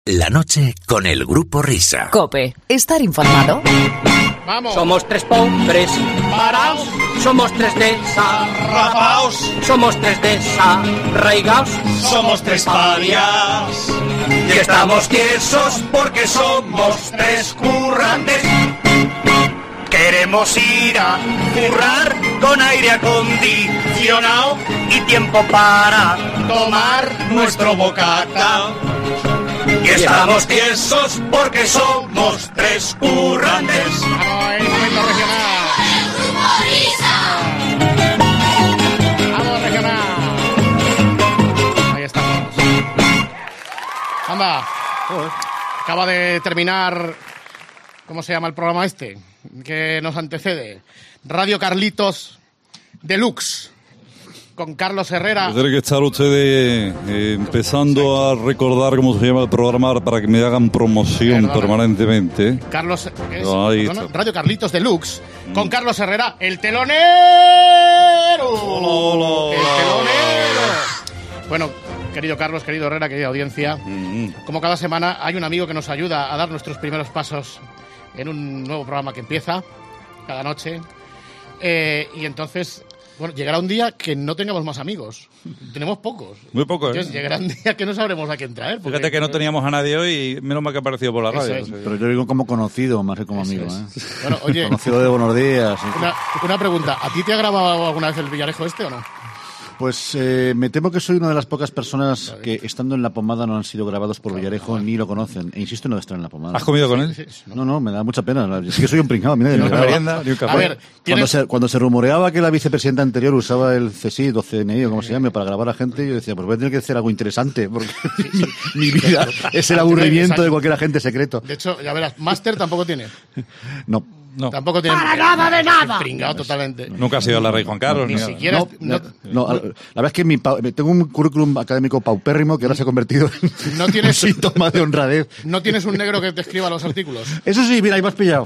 La noche con el Grupo Risa. COPE. Estar informado. Vamos. Somos tres pobres paraos. Somos tres desarrapaos. Somos tres desarraigaos. Somos tres parias. Y estamos tiesos porque somos tres currantes. Queremos ir a currar con aire acondicionado y tiempo para tomar nuestro bocata. Y estamos tiesos porque somos tres currantes. ¡Vamos, momento regional! ¡El Grupo Risa! ¡Vamos, regional! Ahí estamos. Anda. Acaba de terminar... ¿Cómo se llama el programa este? Que nos antecede. Radio Carlitos Deluxe. Con Carlos Herrera. Tienen que estar ustedes empezando a recordar cómo se llama el programa para que me hagan promoción permanentemente. Carlos, Radio Carlitos Deluxe, con Carlos Herrera, el telonero. Hola. El telonero. Bueno, querido Carlos, querido Herrera, querida audiencia, como cada semana hay un amigo que nos ayuda a dar nuestros primeros pasos en un nuevo programa que empieza cada noche. Y entonces... Bueno, llegará un día que no tengamos más amigos. Tenemos pocos. Muy pocos, Entonces, llegará un día que no sabremos a quién traer. Porque... Fíjate que no teníamos a nadie hoy y menos mal que ha aparecido por la radio. Es. No sé. Pero yo digo como conocido, más que como amigo. Bueno, oye... Conocido de buenos días. Una pregunta. ¿A ti te ha grabado alguna vez el Villarejo este o no? Pues me temo que soy una de las pocas personas que, estando en La Pomada, no han sido grabados por Villarejo ni lo conocen. E insisto en no estar en La Pomada. ¿Has comido con él? Sí. No, me da mucha pena. Es que soy un pringado. Mira, Ni una merienda, ni un café. A ver, cuando se rumoreaba que la vicepresidenta anterior usaba el CSID o CNI o como se llame para grabar a gente, yo decía, pues voy a tener que hacer algo interesante porque mi vida es el aburrimiento de cualquier agente secreto. De hecho, ya verás, máster tampoco tiene. No. Tampoco tiene. ¡Para nada de nada! Pringado totalmente. Nunca ha sido la Rey Juan Carlos. Ni siquiera. La verdad es que tengo un currículum académico paupérrimo que ahora se ha convertido en No tienes- un síntoma de honradez. No tienes un negro que te escriba los artículos. Eso sí, mira, ahí me has pillado.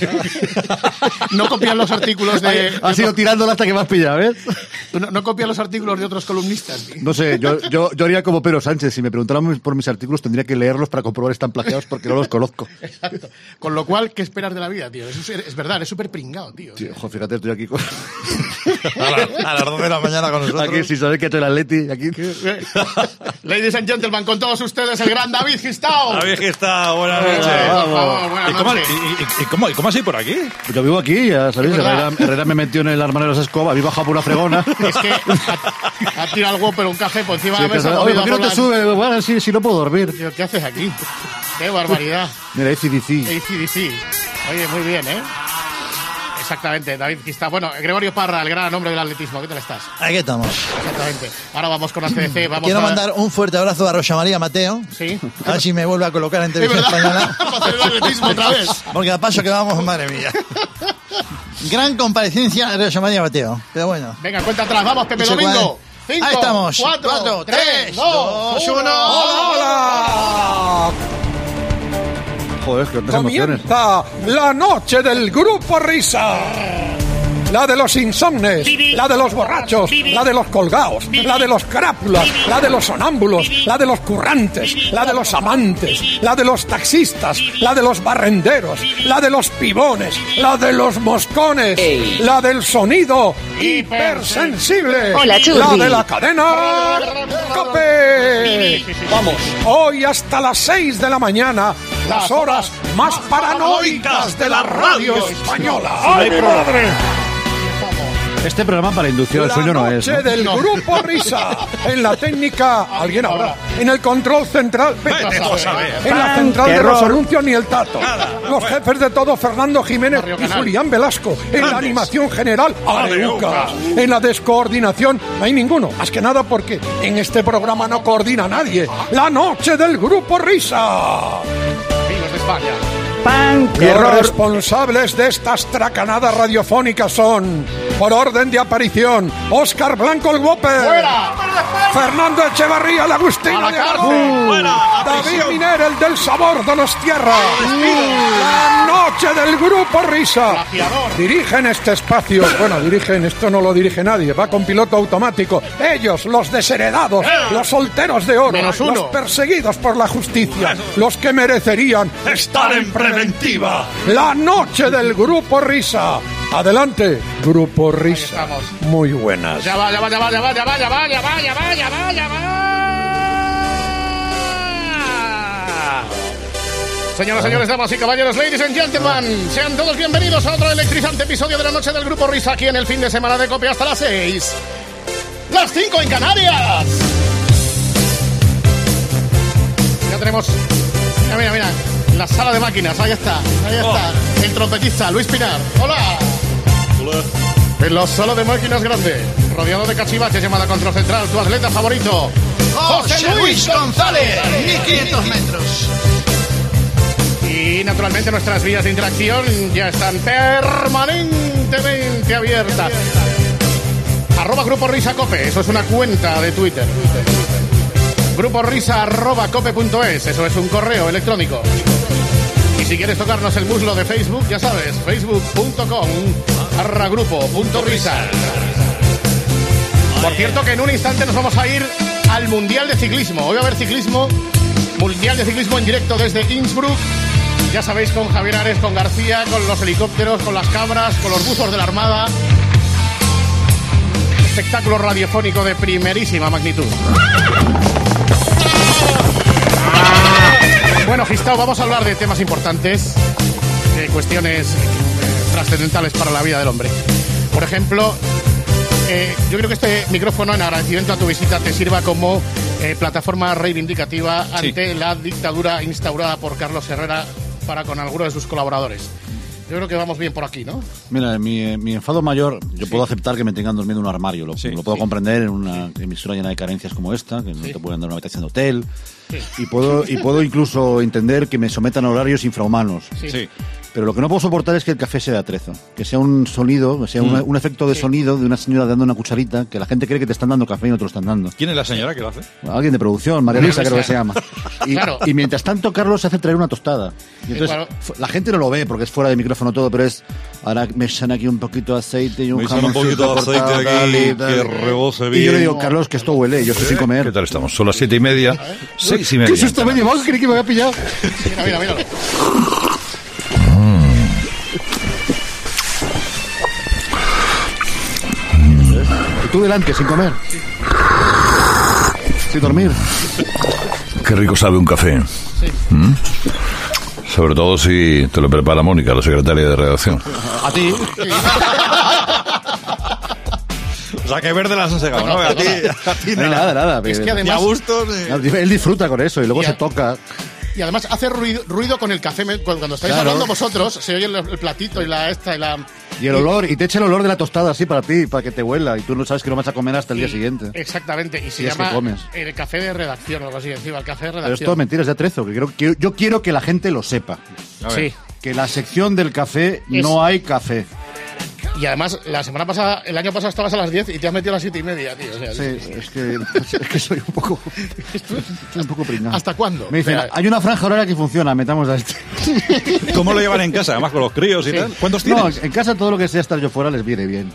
No copian los artículos de. Has ido tirándola hasta que me has pillado, ¿ves? No copian los artículos de otros columnistas. Tío. No sé, yo haría como Pedro Sánchez. Si me preguntaran por mis artículos, tendría que leerlos para comprobar si están plagiados porque no los conozco. Exacto. Con lo cual, ¿qué esperas de la vida, tío? Es verdad, es súper pringado, tío. Sí, ojo, fíjate, estoy aquí con... A las 12 de la mañana con nosotros. Aquí, sin saber que estoy el Atleti. Aquí. Ladies and gentlemen, con todos ustedes, el gran David Gistao. David Gistao, buenas noches. Por favor, buenas ¿Y cómo así por aquí? Yo vivo aquí, ya sabéis. Es verdad. Herrera me metió en el armario de las escobas. Había bajado por una fregona. Es que ha tirado algo, pero un café por encima de la mesa. Oye, ¿por qué no te sube? Bueno, sí, no puedo dormir. Tío, ¿qué haces aquí? ¡Qué barbaridad! Mira, AC/DC. AC/DC. Oye, muy bien, ¿eh? Exactamente, David Gistao. Bueno, Gregorio Parra, el gran hombre del atletismo. ¿Qué tal estás? Aquí estamos. Exactamente. Ahora vamos con ACDC. Quiero mandar un fuerte abrazo a Rosa María Mateo. Sí. A ver si me vuelve a colocar en Es televisión verdad. española. Para hacer el atletismo otra vez. Porque a paso que vamos, madre mía. Gran comparecencia de Rosa María Mateo. Pero bueno. Venga, cuenta atrás. Vamos, Pepe Dice Domingo. 5, Ahí estamos. 4, 3, 2, 1. ¡Hola! Joder, que otras emociones. Comienza la noche del Grupo Risa. La de los insomnes, la de los borrachos, la de los colgados, la de los crápulas, la de los sonámbulos, la de los currantes, la de los amantes, la de los taxistas, la de los barrenderos, la de los pibones, la de los moscones, la del sonido hipersensible, Hola, Churri. la de la cadena COPE. Vamos, hoy hasta las 6 de la mañana, las horas más paranoicas de la radio española. ¡Ay, mi madre! Este programa para inducción al sueño no es. La noche del Grupo Risa. En la técnica, alguien ahora. En el control central, vete tú a saber. En la central de los anuncios ni el tato. Los jefes de todo, Fernando Jiménez y Julián Velasco. En la animación general, Areucas. En la descoordinación, no hay ninguno. Más que nada porque en este programa no coordina nadie. La noche del Grupo Risa. Amigos de España. Los responsables de estas tracanadas radiofónicas son Por orden de aparición, Óscar Blanco el Whopper. ¡Fuera! Fernando Echevarría, el Agustino ¡A la de cárcel! Aragón. David Miner, el del sabor de los tierras. La noche del Grupo Risa. Plagiador. Dirigen este espacio. Bueno, dirigen, esto no lo dirige nadie. Va con piloto automático. Ellos, los desheredados, los solteros de oro, Menos uno. los perseguidos por la justicia, los que merecerían estar en preventiva. La noche del Grupo Risa. Adelante, Grupo Risa. estamos. Muy buenas. Ya va. Señoras, señores, damas y caballeros, ladies and gentlemen, sean todos bienvenidos a otro electrizante episodio de la noche del Grupo Risa aquí en el fin de semana de COPE hasta las 6. ¡Las 5 en Canarias! Ya tenemos... Mira, la sala de máquinas, ahí está. El trompetista, Luis Pinar. ¡Hola! En la sala de máquinas grande, rodeado de cachivaches, llamada Control Central, tu atleta favorito, José Luis González, 1500 metros. Y naturalmente nuestras vías de interacción ya están permanentemente abiertas. @Grupo Risa Cope, eso es una cuenta de Twitter. Grupo Risa @cope.es, eso es un correo electrónico. Y si quieres tocarnos el muslo de Facebook, ya sabes, facebook.com/grupo.risa. Por cierto que en un instante nos vamos a ir al Mundial de Ciclismo. Hoy va a haber ciclismo, Mundial de Ciclismo en directo desde Innsbruck. Ya sabéis, con Javier Ares, con García, con los helicópteros, con las cabras, con los buzos de la Armada. Espectáculo radiofónico de primerísima magnitud. Bueno, Gistao, vamos a hablar de temas importantes, de cuestiones trascendentales para la vida del hombre. Por ejemplo, yo creo que este micrófono, en agradecimiento a tu visita, te sirva como plataforma reivindicativa ante la dictadura instaurada por Carlos Herrera para con algunos de sus colaboradores. Yo creo que vamos bien por aquí, ¿no? Mira, mi enfado mayor, yo puedo aceptar que me tengan durmiendo en un armario, lo puedo comprender en una emisora llena de carencias como esta, que no te pueden dar una habitación de hotel, y puedo incluso entender que me sometan a horarios infrahumanos. Sí. Pero lo que no puedo soportar es que el café sea de atrezo, que sea un sonido, que sea un efecto de sonido de una señora dando una cucharita, que la gente cree que te están dando café y no te lo están dando. ¿Quién es la señora que lo hace? Alguien de producción, María Luisa creo que se llama. Y mientras tanto Carlos se hace traer una tostada. Y entonces la gente no lo ve porque es fuera de micrófono todo, pero es... Ahora me echan aquí un poquito de aceite y un jamón. Un poquito de aceite aquí que rebose bien. Y yo le digo, Carlos, que esto huele, yo estoy sin comer. ¿Qué tal estamos? Son las 7:30, 6:30. ¿Qué susto me llevado? Creí que me había pillado. Mira. Y tú delante, sin comer. Sin dormir. Qué rico sabe un café. Sobre todo si te lo prepara Mónica, la secretaria de redacción. A ti. O sea, que verde las has sacado, ¿no? A ti No hay nada. Es que además... a gusto. Él disfruta con eso y luego se toca. Y además hace ruido con el café. Cuando estáis hablando vosotros, se oye el platito y la... Y el olor, y te echa el olor de la tostada así para ti, para que te huela, y tú no sabes que no vas a comer hasta el día siguiente. Exactamente, y se Y es llama que comes. el café de redacción o algo así encima, el café de redacción. Pero es todo mentiras de atrezo, que yo quiero que la gente lo sepa. Sí. Que la sección del café no hay café. Y además, el año pasado estabas a las 10 y te has metido a las 7:30, tío. O sea, Sí, es que soy un poco pringado. ¿Hasta cuándo? Me dicen, hay una franja horaria que funciona, metamos a este. ¿Cómo lo llevan en casa? Además con los críos y tal. ¿Cuántos No, tienes? en casa todo lo que sea estar yo fuera les viene bien.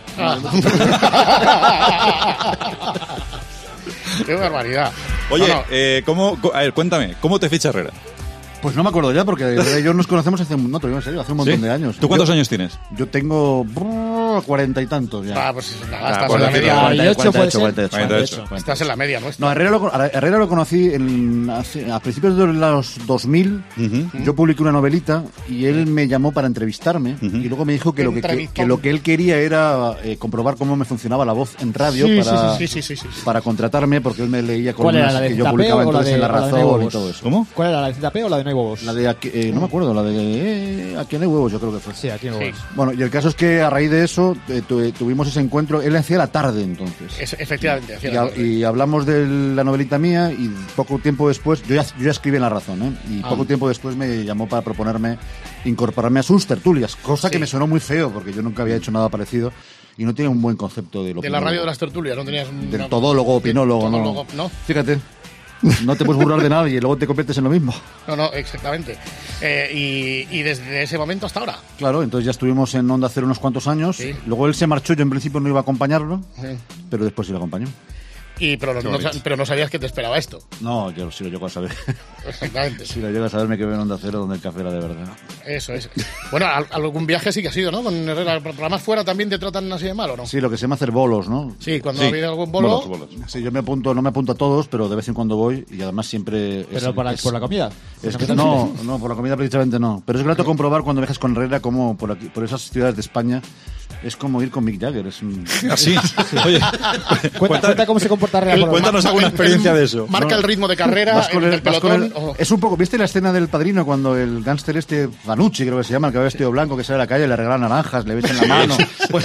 Qué barbaridad. Oye, No. a ver, cuéntame, ¿cómo te ficha Herrera? Pues no me acuerdo ya, porque ellos nos conocemos hace un montón de años. ¿Tú cuántos años tienes? Yo tengo 40 y tantos ya. Pues nada, estás en la media. 48. Estás en la media nuestra. No, Herrera lo conocí a principios de los 2000. Yo publiqué una novelita y él me llamó para entrevistarme y luego me dijo que lo que él quería era comprobar cómo me funcionaba la voz en radio para contratarme, porque él me leía columnas que yo publicaba entonces en La Razón y todo eso. ¿Cómo? ¿Cuál era, la de Zeta o la de No hay huevos? La de no me acuerdo, la de Aquí no hay huevos, yo creo que fue. Sí, Aquí no hay huevos. Bueno, y el caso es que a raíz de eso tuvimos ese encuentro. Él hacía la tarde entonces. Efectivamente. Y hablamos de la novelita mía y poco tiempo después, yo ya escribí en La Razón, y poco tiempo después me llamó para proponerme incorporarme a sus tertulias, cosa que me sonó muy feo porque yo nunca había hecho nada parecido. y no tiene un buen concepto de lo De la radio de las tertulias, no tenías... Del todólogo, opinólogo, ¿no? Fíjate. No te puedes burlar de nadie y luego te conviertes en lo mismo. No, exactamente. Y desde ese momento hasta ahora. Claro, entonces ya estuvimos en Onda Cero unos cuantos años. Sí. Luego él se marchó, yo en principio no iba a acompañarlo, pero después sí lo acompañó. Pero no sabías que te esperaba esto. No, yo sí lo llego a saber. Exactamente. Sí lo llego a saber, me quedé en Onda Cero donde el café era de verdad. Eso es. Bueno, algún viaje sí que ha sido, ¿no? Con Herrera. ¿Programas fuera también te tratan así de mal o no? Sí, lo que se llama hacer bolos, ¿no? Sí, cuando ha habido algún bolo... Bolos. Sí, yo no me apunto a todos, pero de vez en cuando voy y además siempre... ¿Pero por la comida? No, por la comida precisamente no. Pero es grato comprobar cuando viajas con Herrera como por esas ciudades de España es como ir con Mick Jagger. Es un... ¿Sí? Oye, cuenta cómo se comporta Herrera. Cuéntanos alguna experiencia de eso. Marca el ritmo de carrera, el pelotón. Es un poco, ¿viste la escena del Padrino cuando el gángster Vanucci, creo que se llama, el que va vestido blanco, que sale a la calle, le regalan naranjas, le besan la mano? Pues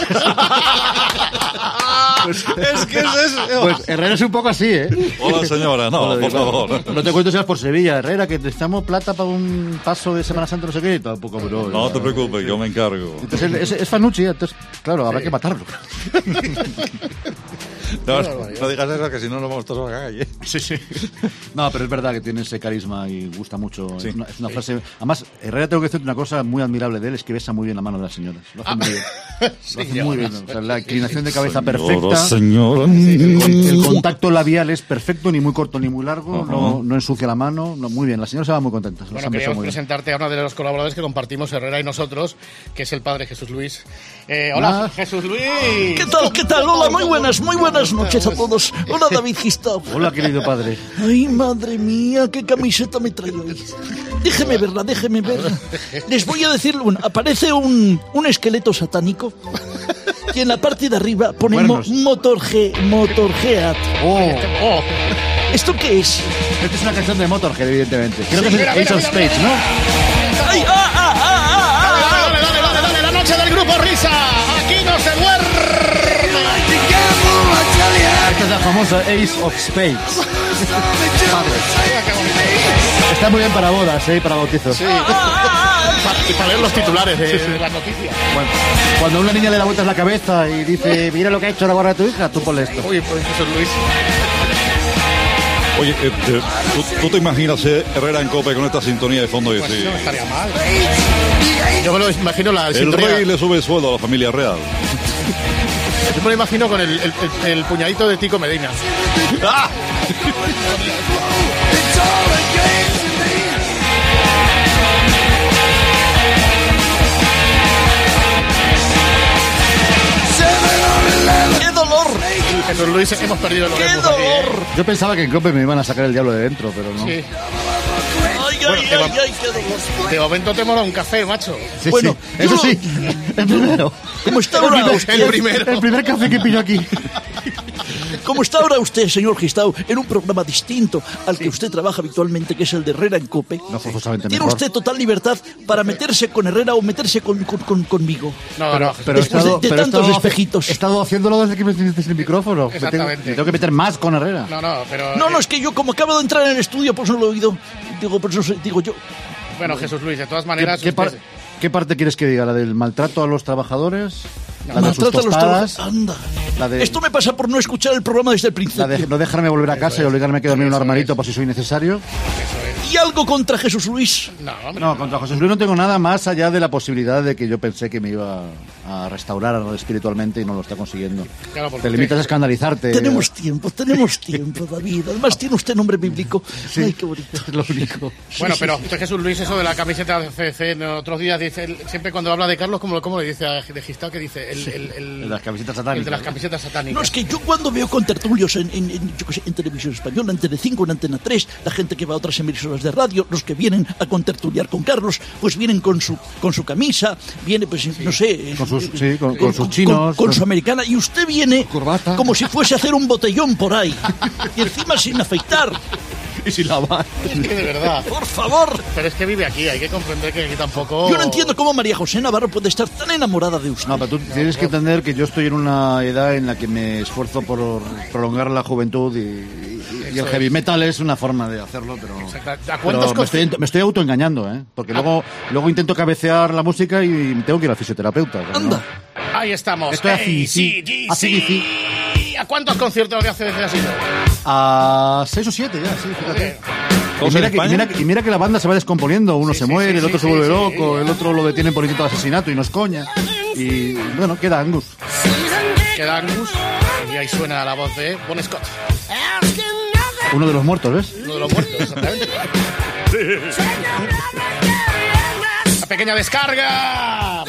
es que es eso. Pues Herrera es un poco así, ¿eh? Hola, señora, no, por favor. No te cuento si vas por Sevilla, Herrera, que necesitamos plata para un paso de Semana Santa, no sé qué, tampoco, bro. No te preocupes, yo me encargo. Entonces es Vanucci, entonces, claro, habrá que matarlo. No digas eso, que si no nos vamos todos a la calle. Sí. No, pero es verdad que tiene ese carisma y gusta mucho. Sí. Es una frase... Además, Herrera, tengo que decirte una cosa muy admirable de él, es que besa muy bien la mano de las señoras. Lo hace muy bien. Lo hace muy bien. O sea, la inclinación de cabeza perfecta. Señora. El contacto labial es perfecto, ni muy corto ni muy largo. No ensucia la mano. Muy bien, las señoras se van muy contentas. Bueno, queríamos presentarte a uno de los colaboradores que compartimos Herrera y nosotros, que es el padre Jesús Luis. Hola, Jesús Luis. ¿Qué tal? Hola, muy buenas noches a todos. Hola, David Gistau. Hola, querido padre. Ay, madre mía, qué camiseta me trae hoy. Déjeme verla. Les voy a decir, aparece un esqueleto satánico y en la parte de arriba pone Motorhead. ¿Esto qué es? Esto es una canción de Motorhead, evidentemente. Creo que es el Ace of Spades, ¿no? ¡Ay, Dale, la noche del Grupo Risa. Aquí no se duerme. Esta es la famosa Ace of Spades. Está muy bien para bodas, para bautizos. Sí. Y para leer los titulares de las noticias. Bueno, cuando una niña le da vueltas la cabeza y dice, mira lo que ha hecho la gorra de tu hija, tú ponle esto. Uy, pues Jesús Luis. Oye, ¿tú te imaginas Herrera en COPE con esta sintonía de fondo? Pues no estaría mal. Yo me lo imagino la El sintonía... rey le sube el sueldo a la familia real. Yo me lo imagino con el puñadito de Tico Medina. ¡Ah! ¡Qué dolor! Jesús Luis, hemos perdido el ¡Qué Olympus dolor! aquí, Yo pensaba que en COPE me iban a sacar el diablo de dentro, pero no. Sí. ¡Ay, qué dolor! De momento te mola un café, macho. Sí, bueno, sí. Eso sí, el primero. ¿Cómo está ahora usted? El primer café que pillo aquí. Como está ahora usted, señor Gistau, en un programa distinto al que usted trabaja habitualmente, que es el de Herrera en COPE, no, forzosamente tiene mejor. Usted total libertad para meterse con Herrera o meterse conmigo. No, pero después de tantos espejitos. He estado haciéndolo desde que me tienes el micrófono. Exactamente. Me tengo que meter más con Herrera. No, es que yo como acabo de entrar en el estudio, pues no lo he oído. Digo yo. Bueno, Jesús Luis, de todas maneras... ¿Qué parte quieres que diga? ¿La del maltrato a los trabajadores? La de sus tostadas. Anda. Esto me pasa por no escuchar el programa desde el principio. La de no dejarme volver a casa y obligarme a quedarme en un armarito por si soy necesario. ¿Y algo contra Jesús Luis? No, contra Jesús Luis no tengo nada más allá de la posibilidad de que yo pensé que me iba a restaurar espiritualmente y no lo está consiguiendo. Claro, te limitas a escandalizarte. Tenemos tiempo, David. Además tiene usted nombre bíblico. Sí, ay, qué bonito. Es lo único. Bueno, pero Jesús Luis, eso de la camiseta de CC, en otros días dice, siempre cuando habla de Carlos, como le dice a de Gistau, que dice el de las camisetas satánicas. El de las camisetas satánicas. No, es que yo cuando veo contertulios en Televisión Española, en Telecinco, en Antena 3, la gente que va a otras emisoras de radio, los que vienen a contertuliar con Carlos, pues vienen con su camisa, viene pues, no sé... Con sus chinos. Con su americana, y usted viene corbata, como si fuese a hacer un botellón por ahí. Y encima sin afeitar. Y sin lavar. Es que de verdad. Por favor. Pero es que vive aquí, hay que comprender que aquí tampoco... Yo no entiendo cómo María José Navarro puede estar tan enamorada de usted. No, pero tú tienes que entender que yo estoy en una edad en la que me esfuerzo por prolongar la juventud y el heavy metal es una forma de hacerlo, pero me estoy autoengañando, porque luego intento cabecear la música y tengo que ir al fisioterapeuta. Anda. Ahí estamos. Esto es ACDC. ¿A cuántos conciertos de ACDC has ido? A 6 o 7 ya, sí, fíjate. Y mira que la banda se va descomponiendo. Uno se muere, el otro se vuelve loco, el otro lo detienen por intento de asesinato y no es coña. Y bueno, queda Angus. Y ahí suena la voz de Bon Scott. Uno de los muertos, ¿ves? Uno de los muertos, exactamente. La pequeña descarga.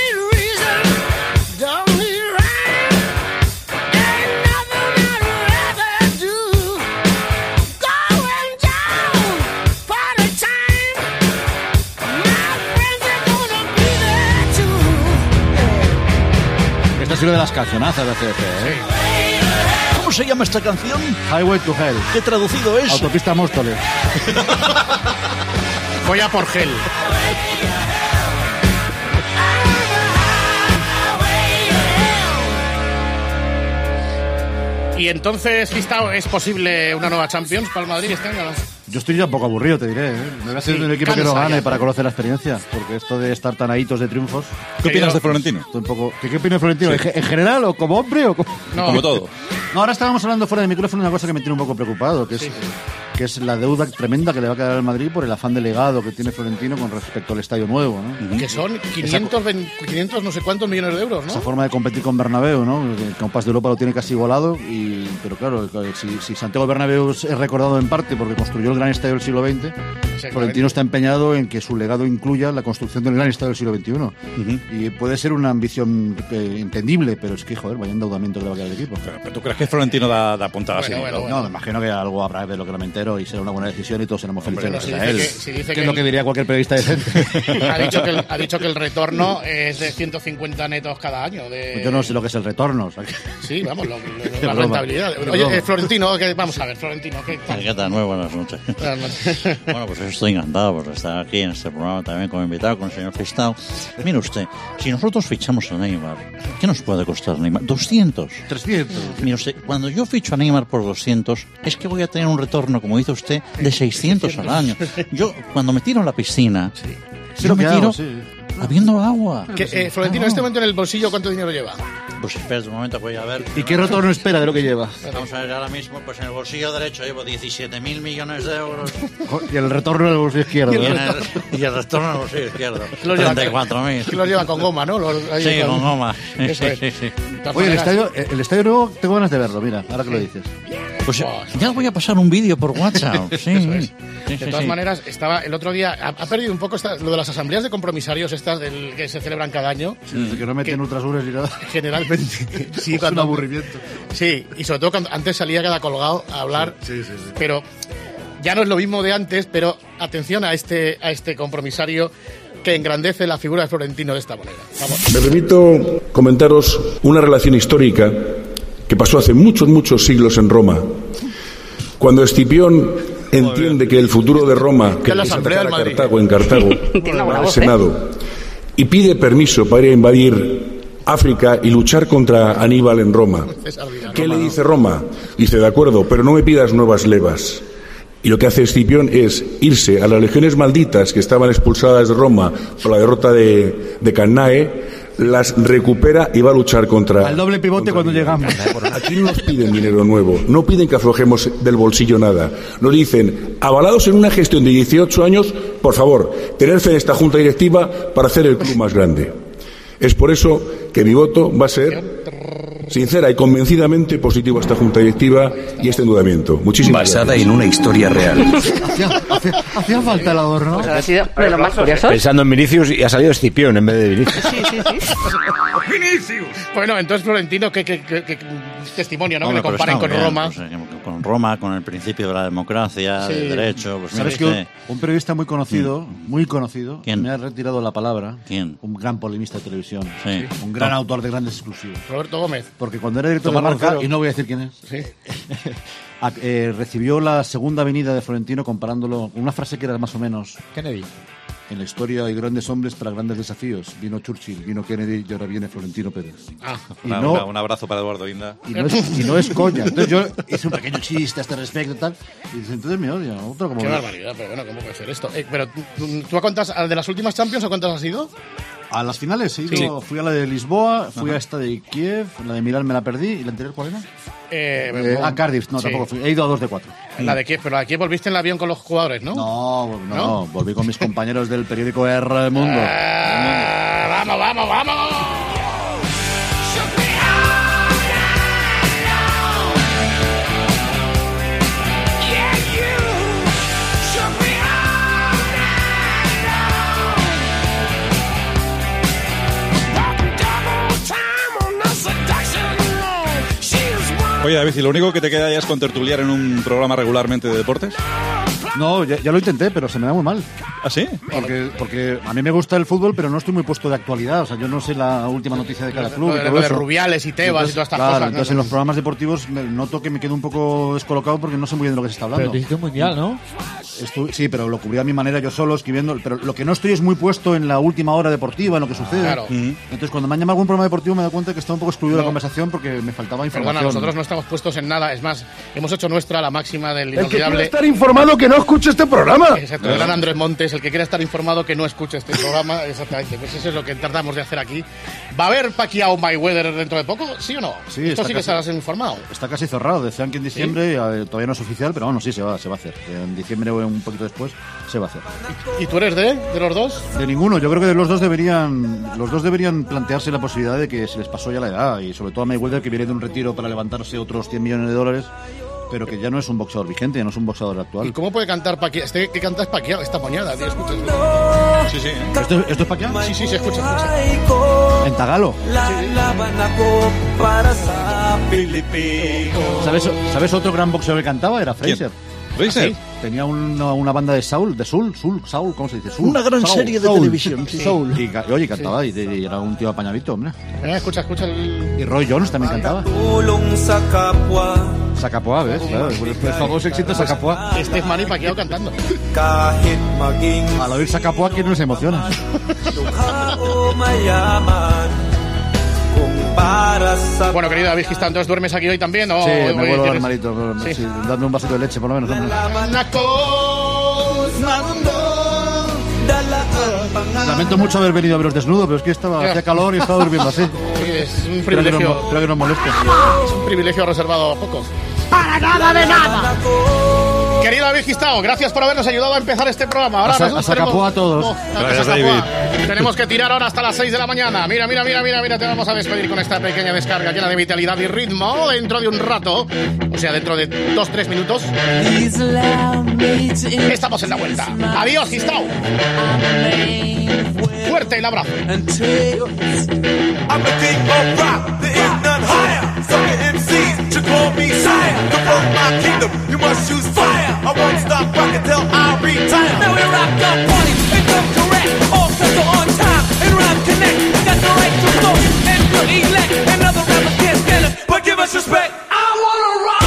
Esta ha sido de las cancionazas de ACDC, ¿eh? ¿Cómo se llama esta canción? Highway to Hell. ¿Qué traducido es? Autopista Móstoles. Voy a por Hell. Y entonces, Fistao, ¿es posible una nueva Champions para el Madrid este año? Yo estoy ya un poco aburrido, te diré. Me voy a hacer un equipo que no gane para conocer la experiencia. Porque esto de estar tan ahitos de triunfos... ¿Qué opinas de Florentino? Un poco... ¿Qué opino de Florentino? Sí. ¿En general o como hombre o como...? No. Como todo. No, ahora estábamos hablando fuera de micrófono de una cosa que me tiene un poco preocupado, que es la deuda tremenda que le va a quedar al Madrid por el afán de legado que tiene Florentino con respecto al estadio nuevo, ¿no? Que son 500 no sé cuántos millones de euros, ¿no? Esa forma de competir con Bernabéu, ¿no? El compás de Europa lo tiene casi igualado, pero claro, si Santiago Bernabéu es recordado en parte porque construyó el gran estadio del siglo XX, Florentino está empeñado en que su legado incluya la construcción del gran estadio del siglo XXI. Y puede ser una ambición entendible, pero es que, joder, vaya endeudamiento que le va a quedar el equipo. Pero ¿tú crees que Florentino da puntada así? No, me imagino que algo habrá de lo que lo me entero y será una buena decisión y todos seremos felices gracias a él. Que es lo que diría cualquier periodista decente. Ha dicho que el retorno es de 150 netos cada año. Yo no sé lo que es el retorno. O sea que... Sí, vamos, la rentabilidad. Oye, Florentino, vamos a ver, Florentino. ¿Qué tal? Muy buenas noches. Bueno, pues estoy encantado por estar aquí en este programa también como invitado con el señor Fistao. Mire usted, si nosotros fichamos a Neymar, ¿qué nos puede costar Neymar? 200. 300. Mire usted, cuando yo ficho a Neymar por 200, es que voy a tener un retorno, como dice usted, de 600 al año. Yo, cuando me tiro a la piscina, yo me tiro habiendo agua. Florentino, en este momento en el bolsillo, ¿cuánto dinero lleva? Pues espera un momento, voy a ver. ¿Y qué retorno espera de lo que lleva? Vamos a ver ahora mismo, pues en el bolsillo derecho llevo 17.000 millones de euros. Y el retorno en el bolsillo izquierdo. Y el retorno en el bolsillo izquierdo. 34.000. Que lo lleva con goma, ¿no? Sí, con goma. Sí. Oye, el estadio nuevo, tengo ganas de verlo, mira, ahora que lo dices. Pues ya voy a pasar un vídeo por WhatsApp. Sí. De todas maneras, estaba el otro día, ha perdido un poco lo de las asambleas de compromisarios estas que se celebran cada año. Que no meten ultrasures ni nada. Generalmente. Sí, es un aburrimiento. Sí, y sobre todo cuando antes salía cada colgado a hablar. Sí. Pero ya no es lo mismo de antes, pero atención a este compromisario que engrandece la figura de Florentino de esta manera. Vamos. Me permito comentaros una relación histórica que pasó hace muchos siglos en Roma. Cuando Escipión entiende que el futuro de Roma que es atacar a Cartago en Cartago va al Senado y pide permiso para ir a invadir África y luchar contra Aníbal en Roma. ¿Qué le dice Roma? Dice, de acuerdo, pero no me pidas nuevas levas. Y lo que hace Escipión es irse a las legiones malditas que estaban expulsadas de Roma por la derrota de Cannae, las recupera y va a luchar contra... Al doble pivote cuando llegamos. Aquí no nos piden dinero nuevo, no piden que aflojemos del bolsillo nada. Nos dicen, avalados en una gestión de 18 años, por favor, tener fe en esta junta directiva para hacer el club más grande. Es por eso que mi voto va a ser sincera y convencidamente positivo a esta junta directiva y este endeudamiento. Muchísimas gracias. Basada en una historia real. Hacía falta el adorno. Pues ha sido de lo más curioso. Pensando en Vinicius y ha salido Escipión en vez de Vinicius. Sí. ¡Vinicius! Bueno, entonces Florentino, ¿qué testimonio, ¿no? Que le comparen con Roma. Pues, con Roma, con el principio de la democracia, del derecho. Pues, ¿sabes que un periodista muy conocido, ¿quién? me ha retirado la palabra? ¿Quién? Un gran polemista de televisión. Sí. Un gran autor de grandes exclusivos. Roberto Gómez. Porque cuando era director de Marca, y no voy a decir quién es, recibió la segunda venida de Florentino comparándolo con una frase que era más o menos... Kennedy. En la historia hay grandes hombres para grandes desafíos. Vino Churchill, vino Kennedy y ahora viene Florentino Pérez. Un abrazo para Eduardo Inda. Y no es coña. Entonces yo hice un pequeño chiste a este respecto y tal. Y dice, entonces me odia. Qué barbaridad, pero bueno, ¿cómo puede ser esto? Pero ¿tú a cuántas, de las últimas Champions, a cuántas has ido? A las finales he ido, fui a la de Lisboa, fui a esta de Kiev, la de Milán me la perdí, ¿y la anterior cuál era? Cardiff, no, tampoco fui. He ido a 2 de 4. La de Kiev, pero la de Kiev volviste en el avión con los jugadores, ¿no? No, volví con mis compañeros del periódico R Mundo. ¡Vamos! Oye, David, ¿y lo único que te queda ya es contertuliar en un programa regularmente de deportes? No, ya lo intenté, pero se me da muy mal. ¿Ah, sí? Porque a mí me gusta el fútbol, pero no estoy muy puesto de actualidad. O sea, yo no sé la última noticia de cada club y todo de eso. Rubiales y Tebas y todas estas cosas. Entonces en los programas deportivos noto que me quedo un poco descolocado porque no sé muy bien de lo que se está hablando. Pero te hiciste un mundial, ¿no? Sí, pero lo cubrí a mi manera yo solo, escribiendo. Pero lo que no estoy es muy puesto en la última hora deportiva, en lo que sucede. Claro. Entonces cuando me han llamado a algún programa deportivo me he dado cuenta que estaba un poco excluido de la conversación porque me faltaba información. Perdona, nosotros no estamos puestos en nada. Es más, hemos hecho nuestra la máxima del inolvidable. El que quiera estar informado que no escuche este programa. Exacto, el gran Andrés Montes, el que quiera estar informado que no escuche este programa. Exactamente, pues eso es lo que tratamos de hacer aquí. ¿Va a haber Pacquiao Mayweather dentro de poco? ¿Sí o no? Sí, esto sí que estarás informado. Está casi cerrado. Decían que en diciembre, todavía no es oficial, pero bueno, sí se va a hacer. En diciembre o un poquito después se va a hacer. ¿Y tú eres de los dos? De ninguno. Yo creo que los dos deberían plantearse la posibilidad de que se les pasó ya la edad, y sobre todo a Mayweather, que viene de un retiro para levantarse otros $100 millones, pero que ya no es un boxeador vigente, ya no es un boxeador actual. ¿Y cómo puede cantar Pacquiao? ¿Qué canta es Pacquiao? Esta moñada, tío, escucha. Sí. ¿Esto es Pacquiao? Sí, se escucha. En tagalo. ¿Sabes otro gran boxeador que cantaba? Era Fraser. ¿Fraser? Sí, tenía una banda de Soul, ¿cómo se dice? Soul. Una gran serie de televisión. Sí. Soul. Y oye, cantaba, y era un tío apañadito, hombre. Escucha Y Roy Jones también cantaba. Sacapua, ¿ves? Claro, el famoso éxito de Sacapua. Este es Manny Pacquiao cantando. Al oír Sacapua, ¿quién no se emociona? Bueno, querido David Gistán, ¿entonces duermes aquí hoy también? ¿O sí, me vuelvo hermanito, dame un vasito de leche, por lo menos. Lamento mucho haber venido a veros desnudo, pero es que hacía calor y estaba durmiendo así. Sí, es un privilegio. Espero que no moleste. Es un privilegio reservado a pocos. ¡Para nada de nada! Querido David Gistao, gracias por habernos ayudado a empezar este programa. Ahora a Sacapua a todos. Gracias, David. Tenemos que tirar ahora hasta las 6 de la mañana. Mira, te vamos a despedir con esta pequeña descarga llena de vitalidad y ritmo dentro de un rato. O sea, dentro de 2-3 minutos. Estamos en la vuelta. Adiós, Gistao. Fuerte el abrazo. You must choose fire. I won't stop rocking till I retire. Now we rock the party and come correct. All settle on time and rhyme connect. Got the right to flow and to elect. Another rapper can't stand us, but give us respect. I wanna rock.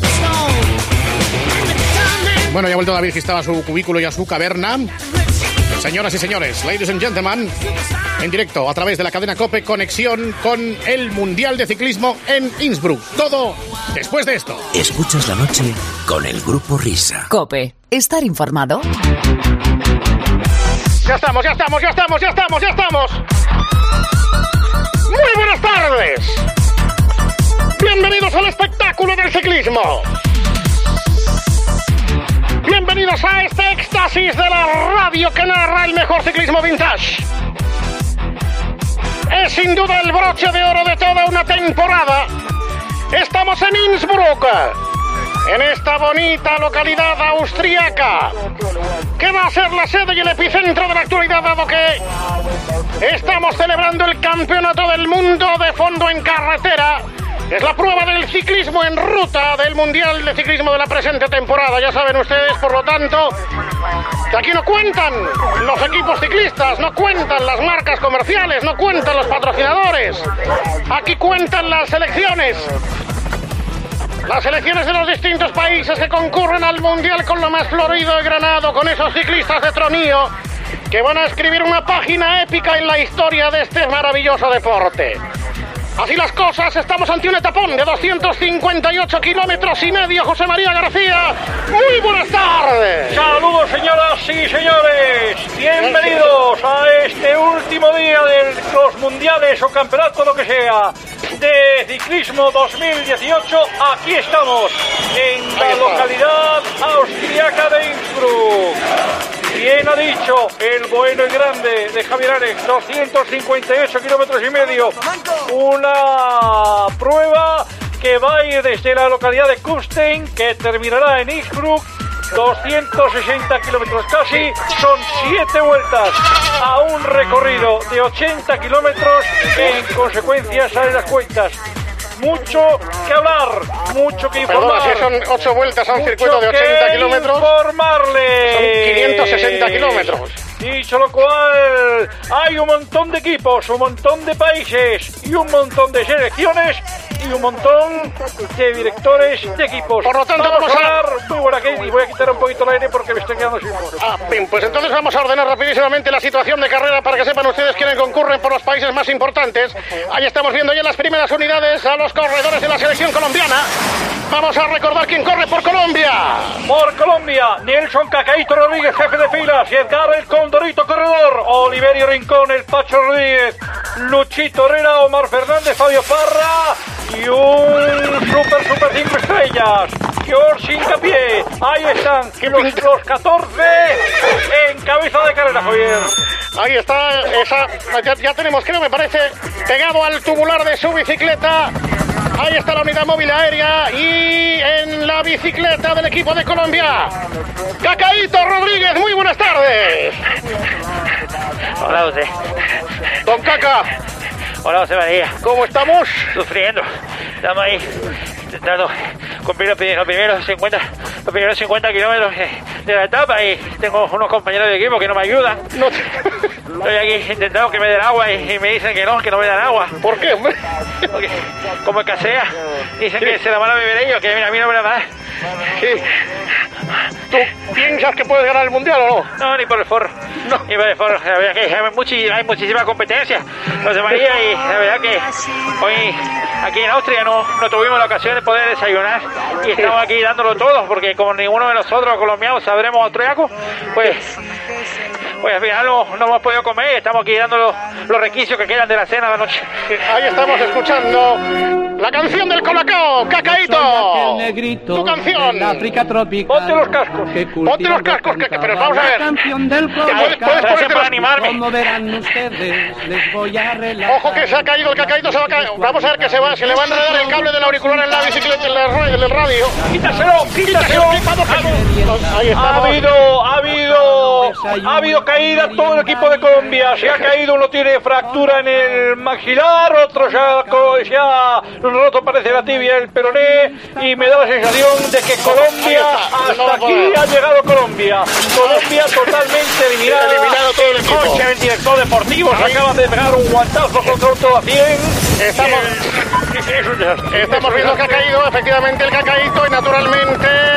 Bueno, ya ha vuelto David Gistao a su cubículo y a su caverna. Señoras y señores, ladies and gentlemen, en directo a través de la cadena COPE, conexión con el Mundial de Ciclismo en Innsbruck. Todo después de esto. Escuchas la noche con el Grupo Risa. COPE. Estar informado. Ya estamos. Muy buenas tardes. Bienvenidos al espectáculo del ciclismo. Bienvenidos a este éxtasis de la radio que narra el mejor ciclismo vintage. Es sin duda el broche de oro de toda una temporada. Estamos en Innsbruck, en esta bonita localidad austriaca, que va a ser la sede y el epicentro de la actualidad, dado que estamos celebrando el campeonato del mundo de fondo en carretera. Es la prueba del ciclismo en ruta del Mundial de Ciclismo de la presente temporada. Ya saben ustedes, por lo tanto, que aquí no cuentan los equipos ciclistas, no cuentan las marcas comerciales, no cuentan los patrocinadores. Aquí cuentan las selecciones. Las selecciones de los distintos países que concurren al Mundial con lo más florido y granado, con esos ciclistas de tronío que van a escribir una página épica en la historia de este maravilloso deporte. Así las cosas, estamos ante un etapón de 258 kilómetros y medio. José María García, muy buenas tardes. Saludos, señoras y señores. Bienvenidos a este último día de los mundiales o campeonato, lo que sea, de ciclismo 2018. Aquí estamos, en la localidad austriaca de Innsbruck. Bien ha dicho el bueno y grande de Javier Alex, 258 kilómetros y medio. Una prueba que va a ir desde la localidad de Kufstein, que terminará en Innsbruck. 260 kilómetros casi, son 7 vueltas a un recorrido de 80 kilómetros, que en consecuencia salen las cuentas. Mucho que hablar, mucho que informar. Perdona, si son 8 vueltas a un circuito de 80 kilómetros, informarle. Son 560 kilómetros. Dicho lo cual, hay un montón de equipos, un montón de países y un montón de selecciones y un montón de directores de equipos. Por lo tanto, vamos a hablar. Muy buena, Katie. Voy a quitar un poquito el aire porque me estoy quedando sin foro. Bien, pues entonces vamos a ordenar rapidísimamente la situación de carrera para que sepan ustedes quiénes concurren por los países más importantes. Ahí estamos viendo ya las primeras unidades a los corredores de la selección colombiana. Vamos a recordar quién corre por Colombia. Por Colombia, Nelson Cacaíto Rodríguez, jefe de filas, y Edgar el Condorito corredor, Oliverio Rincón, el Pacho Rodríguez, Luchito Herrera, Omar Fernández, Fabio Parra y un super 5 estrellas, George Hincapié. Ahí están los 14 en cabeza de carrera, Javier. Ahí está, ya tenemos, creo, me parece, pegado al tubular de su bicicleta. Ahí está la unidad móvil aérea y en la bicicleta del equipo de Colombia, Cacaíto Rodríguez, muy buenas tardes. Hola, José. Don Caca. Hola, José María. ¿Cómo estamos? Sufriendo. Estamos ahí intentando cumplir los primeros 50 kilómetros de la etapa y tengo unos compañeros de equipo que no me ayudan. Estoy aquí intentando que me den agua y me dicen que no me dan agua. ¿Por qué? Porque como escasea, dicen que se la van a beber ellos, que a mí no me la van a dar. Sí. ¿Tú piensas que puedes ganar el Mundial o no? No, ni por el forro. No. Ni por el forro. La verdad que hay muchísima competencia, José María, y la verdad que hoy aquí en Austria no tuvimos la ocasión de poder desayunar y estamos aquí dándolo todo, porque como ninguno de nosotros colombianos sabremos austriaco, pues al final no hemos podido comer y estamos aquí dando los requisitos que quedan de la cena de la noche. Ahí estamos escuchando la canción del Colacao, Cacaíto. Tu canción. África tropical. Ponte los cascos. Ponte los cascos, pero vamos a ver. ¿Puedes ponerte para animarme? Como verán ustedes, les voy a relatar. Ojo que se ha caído el Cacaíto, se va a caer. Vamos a ver que se le va a enredar el cable del auricular en la bicicleta, en el radio. Quítaselo. Ahí está. Ha habido caída todo el equipo de Colombia. Se ha caído, uno tiene fractura en el maxilar, otro se ha roto, parece la tibia, el peroné, y me da la sensación de que Colombia, hasta aquí ha llegado Colombia. Colombia totalmente eliminada. Eliminado todo el equipo. Coche, el director deportivo se acaba de pegar un guantazo contra otro a 100. Estamos viendo que ha caído efectivamente el Cacaíto y naturalmente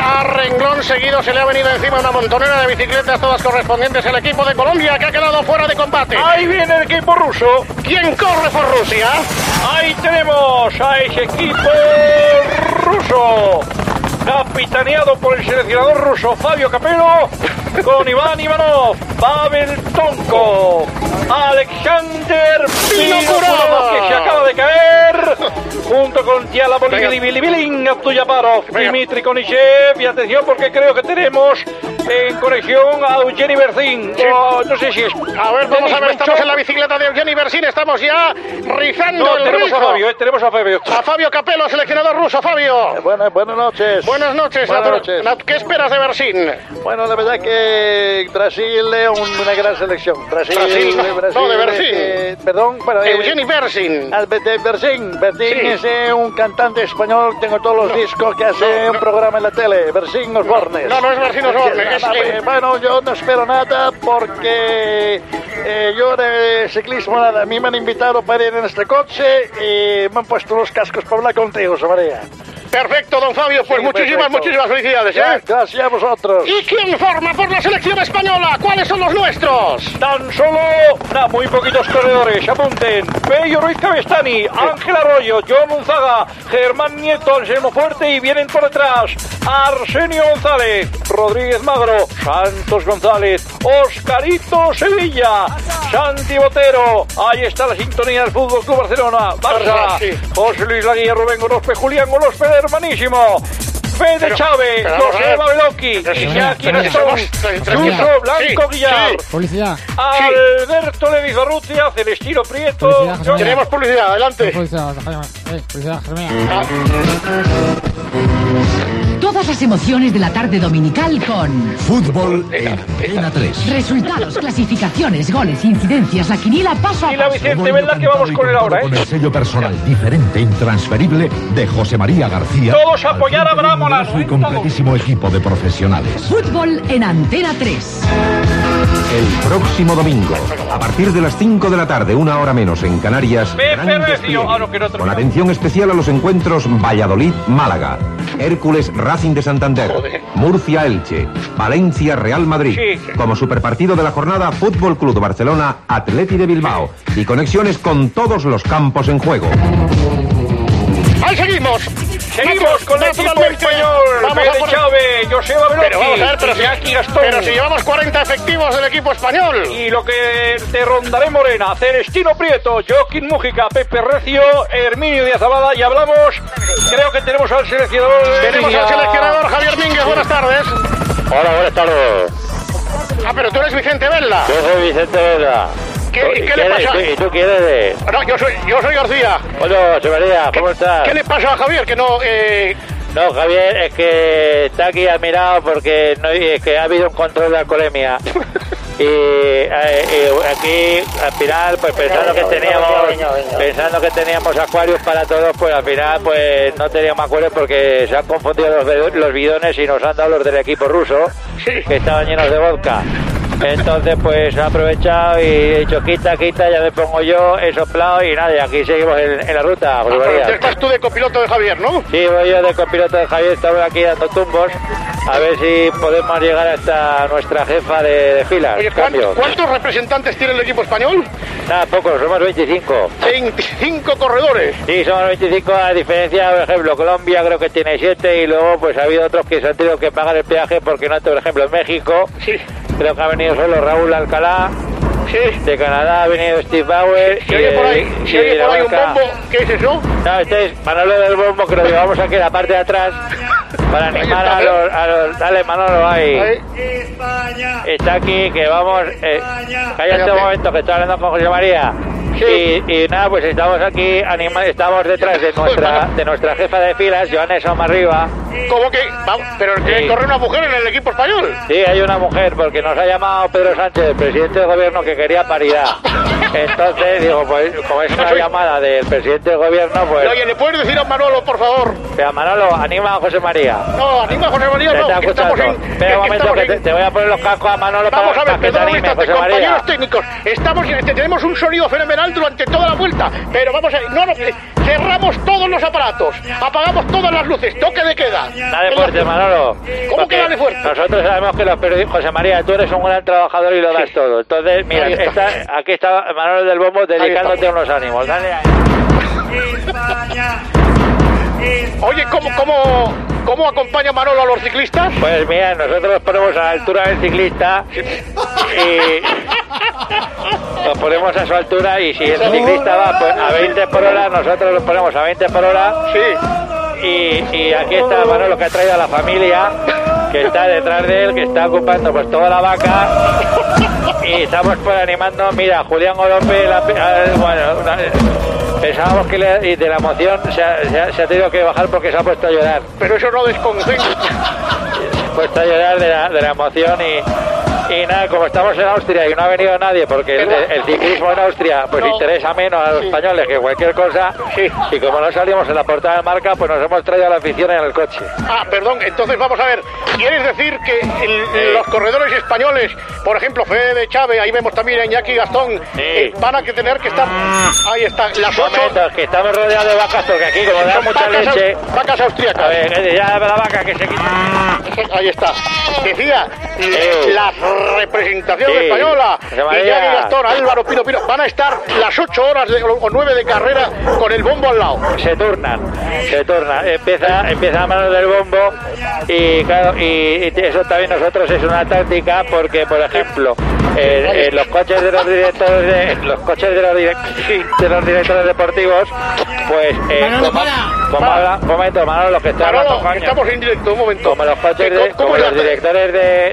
A renglón seguido se le ha venido encima una montonera de bicicletas, todas correspondientes al equipo de Colombia, que ha quedado fuera de combate. Ahí viene el equipo ruso. ¿Quién corre por Rusia? Ahí tenemos a ese equipo ruso, capitaneado por el seleccionador ruso Fabio Capello, con Iván Ivanov, Pavel Tonko, Alexander Vinokurov, que se acaba de caer, junto con Tiala Bilibilin, Abduyaparov, Dmitry Konichev, y atención porque creo que tenemos en conexión a Eugeni Berzin. Sí. No sé si es... A ver, vamos a ver, estamos en la bicicleta de Eugeni Berzin, estamos ya rizando el tenemos rizo. a Fabio, tenemos a Fabio. A Fabio Capello, seleccionador ruso. Fabio. Buenas noches. Buenas noches. Buenas noches. ¿Qué esperas de Berzin? Bueno, la verdad que Brasil es una gran selección. Brasil no, de Berzin. Perdón, bueno, Eugeni Berzin. Berzin. Berzin Sí. es un cantante español, tengo todos los discos que hace un programa en la tele. Berzin Osborne. No es Berzin Osborne. Bueno, yo no espero nada porque yo de ciclismo nada. A mí me han invitado para ir en este coche y me han puesto los cascos para hablar contigo, José María. Perfecto, don Fabio, pues Sí, muchísimas felicidades, ¿eh? Gracias a vosotros. ¿Y quién forma por la selección española? ¿Cuáles son los nuestros? Tan solo, muy poquitos corredores, apunten. Pello Ruiz Cabestani, Ángel Arroyo, John Unzaga, Germán Nieto, Anselmo Fuerte, y vienen por detrás Arsenio González, Rodríguez Magro, Santos González, Oscarito Sevilla, Santi Botero, ahí está la sintonía del Fútbol Club Barcelona, Barça, Sí. José Luis Laguía, Rubén Gorospe, Julián Gorospe, hermanísimo, Fede Chávez, José Babeloki, Iñaki Gastón, Suso Blanco Guillar, Publicidad. Alberto Levis Barrutia, Celestino Prieto. Publicidad, José María. Tenemos publicidad, adelante. Publicidad, José María. Todas las emociones de la tarde dominical con Fútbol en Antena 3. resultados, clasificaciones, goles, incidencias, la quiniela paso a Y la paso. Vicente Vela que vamos con él ahora, Con el sello personal diferente e intransferible de José María García. Todos a apoyar a Bramo. Y completísimo equipo de profesionales. Fútbol en Antena 3. El próximo domingo, a partir de las 5 de la tarde, una hora menos en Canarias, gran despliegue, con atención especial a los encuentros Valladolid-Málaga, Hércules Racing de Santander, Murcia-Elche, Valencia-Real Madrid, como superpartido de la jornada Fútbol Club Barcelona, Atleti de Bilbao, y conexiones con todos los campos en juego. ¡Ahí seguimos! Seguimos con el equipo español. Fede Chávez, Joseba Veloci, Pero vamos a ver, Iñaki Gastón. pero si llevamos 40 efectivos del equipo español. Y lo que te rondaré Morena, Celestino Prieto, Joaquín Mújica, Pepe Recio, Herminio Díaz Abada, y hablamos, creo que tenemos al seleccionador. Tenemos al seleccionador Javier Mínguez, buenas tardes. Hola, buenas tardes. Ah, pero tú eres Vicente Vela. Yo soy Vicente Vela. ¿Qué le pasa? ¿Y tú quién eres? No, yo soy García. Hola, José María, ¿cómo estás? ¿Qué le pasa a Javier? Que no, No, Javier, es que está aquí admirado porque es que ha habido un control de alcoholemia. Y aquí, al final, pues pensando que teníamos acuarios para todos, pues al final, pues no teníamos acuarios porque se han confundido los bidones y nos han dado los del equipo ruso, que estaban llenos de vodka. Entonces pues he aprovechado y he dicho quita, ya me pongo yo, he soplado y nada, y aquí seguimos en la ruta, José María. Estás tú de copiloto de Javier, ¿no? Sí, voy yo de copiloto de Javier, estamos aquí dando tumbos, a ver si podemos llegar hasta nuestra jefa de filas. Oye, ¿cuántos representantes tiene el equipo español? Nada, pocos, somos 25. 25 corredores. Sí, somos 25, a diferencia, por ejemplo, Colombia creo que tiene 7 y luego pues ha habido otros que se han tenido que pagar el peaje porque no, por ejemplo, en México, creo que ha venido solo Raúl Alcalá. De Canadá ha venido Steve Bauer. Si oye por ahí un bombo, ¿qué es eso? No, este es Manolo del bombo, que lo llevamos aquí en la parte de atrás para animar a los... Dale, Manolo, ahí. Está aquí, que vamos... cállate un momento, que estoy hablando con José María. Y nada, pues estamos aquí, estamos detrás de nuestra jefa de filas, Joana Somarriba. ¿Cómo que? ¿Pero que corre una mujer en el equipo español? Sí, hay una mujer, porque nos ha llamado Pedro Sánchez, el presidente del gobierno, que quería paridad. Entonces, digo, pues como es una llamada del presidente del gobierno, pues... Oye, ¿le puedes decir a Manolo, por favor? Pero Manolo, anima a José María. No, anima a José María, no, que estamos en... Espera un momento, que te voy a poner los cascos a Manolo para que te anime, José María. Compañeros técnicos, tenemos un sonido fenomenal durante toda la vuelta, pero vamos a... No, cerramos apagamos todos los aparatos, apagamos todas las luces, toque de queda. Dale fuerte, Manolo. ¿Cómo que dale fuerte? Nosotros sabemos que los periodistas... José María, tú eres un gran trabajador y lo das todo. Entonces, mira, aquí está Manolo del Bombo dedicándote unos ánimos. Dale ahí. Oye, ¿cómo acompaña Manolo a los ciclistas? Pues mira, nosotros los ponemos a la altura del ciclista y los ponemos a su altura, y si el ciclista va pues, a 20 por hora, nosotros los ponemos a 20 por hora. Sí. Y aquí está Manolo, que ha traído a la familia, que está detrás de él, que está ocupando pues toda la vaca, y estamos pues animando. Mira, Julián Orope, pensábamos que de la emoción se ha tenido que bajar porque se ha puesto a llorar. Pero eso no desconcentra. Se ha puesto a llorar de la emoción y nada, como estamos en Austria y no ha venido nadie porque el ciclismo en Austria pues interesa menos a los españoles que cualquier cosa, y como no salimos en la portada de Marca, pues nos hemos traído a la afición en el coche. Perdón, entonces vamos a ver, ¿quieres decir que los corredores españoles, por ejemplo Fede de Chávez, ahí vemos también a Iñaki Gastón, van a tener que estar, ahí está, las 8... que estamos rodeados de vacas, porque aquí como da mucha leche... Vacas austríacas. A ver, ya la vaca que se quita. Ahí está. Decía, la representación española, Iñaki Gastón, Álvaro Pino, van a estar las 8 horas o 9 de carrera con el bombo al lado. Se turnan. Empieza a mano del bombo, y claro, y eso también nosotros es una táctica, porque por ejemplo los coches de los directores deportivos, pues Manolo, lo que estamos en directo, un momento. Como los coches como los directores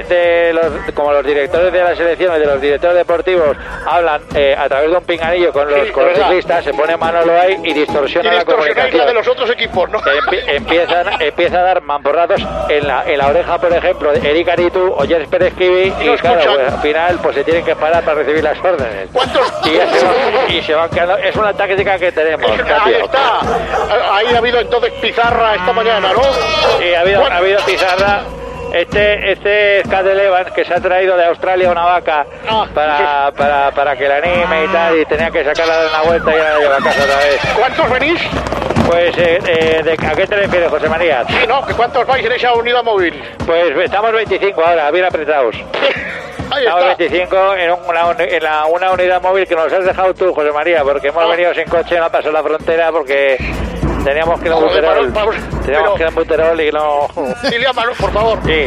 de la selección y de los directores deportivos hablan a través de un pinganillo con los ciclistas, se pone Manolo ahí y distorsiona la comunicación. La de los otros equipos, ¿no? Empieza a dar mamporrazos en la oreja, por ejemplo, de Eric Aritu o Jens Peresquivi, y claro, pues, al final pues se tienen que parar para recibir las órdenes. Y se van quedando. Es una táctica que tenemos. Ahí está. Ahí ha habido entonces pizarra esta mañana, ¿no? Sí, ha habido pizarra. Este es Cadel Evans, que se ha traído de Australia una vaca para que la anime y tal, y tenía que sacarla de una vuelta y ahora la lleva a casa otra vez. ¿Cuántos venís? Pues, ¿a qué te refieres, José María? Sí, no, que ¿cuántos vais en esa unidad móvil? Pues estamos 25 ahora, bien apretados. Estamos 25 en una unidad móvil que nos has dejado tú, José María, porque hemos venido sin coche, no ha pasado la frontera porque teníamos que ir a un Buterol y no... Dile a Manolo, por favor. Sí.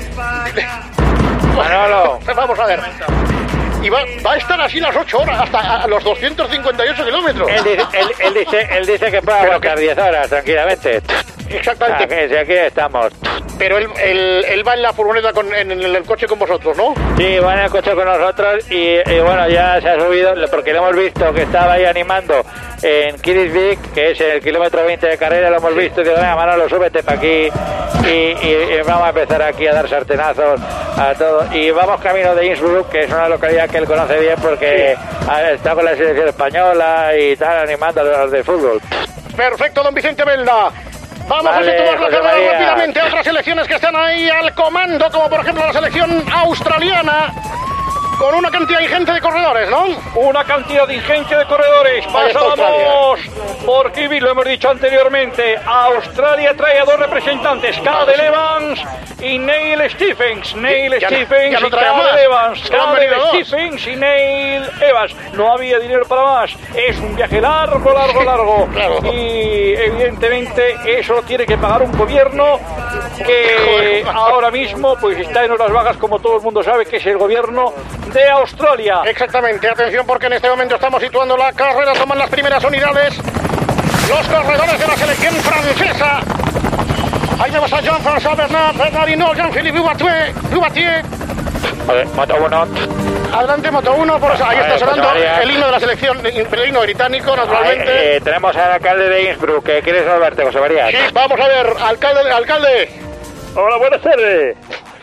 Manolo. Vamos a ver. Y va a estar así las 8 horas, hasta los 258 kilómetros. Él dice que puede aguantar 10 horas tranquilamente. Exactamente. Aquí estamos. Pero él va en la furgoneta, en el coche con vosotros, ¿no? Sí, va en el coche con nosotros y bueno, ya se ha subido, porque le hemos visto que estaba ahí animando en Kirisvik, que es el kilómetro 20 de carrera, lo hemos visto y digo, venga, Manolo, súbete para aquí y vamos a empezar aquí a dar sartenazos a todo. Y vamos camino de Innsbruck, que es una localidad que él conoce bien porque está con la selección española y tal, animando a los de fútbol. Perfecto, don Vicente Belda. Vamos a situar la carrera rápidamente a otras selecciones que están ahí al comando, como por ejemplo la selección australiana, con una cantidad ingente de corredores, ¿no? Una cantidad ingente de corredores. Pasamos por Kiwi, lo hemos dicho anteriormente. Australia trae a dos representantes, Cadel Evans y Neil Stephens. Neil Stephens y Cadel Evans. Cadel Stephens y Neil Evans. No había dinero para más. Es un viaje largo. Y evidentemente eso lo tiene que pagar un gobierno que ahora mismo pues está en horas bajas, como todo el mundo sabe, que es el gobierno de Australia. Exactamente, atención porque en este momento estamos situando la carrera, toman las primeras unidades los corredores de la selección francesa. Ahí vemos a Jean-François Bernardino, Jean-Philippe Boubatier. Moto 1. Adelante, Moto 1, por eso ahí está sonando el himno de la selección, el himno británico, naturalmente. Tenemos al alcalde de Innsbruck, que quiere salvarte, José María. Sí, vamos a ver, alcalde. Hola, buenas tardes.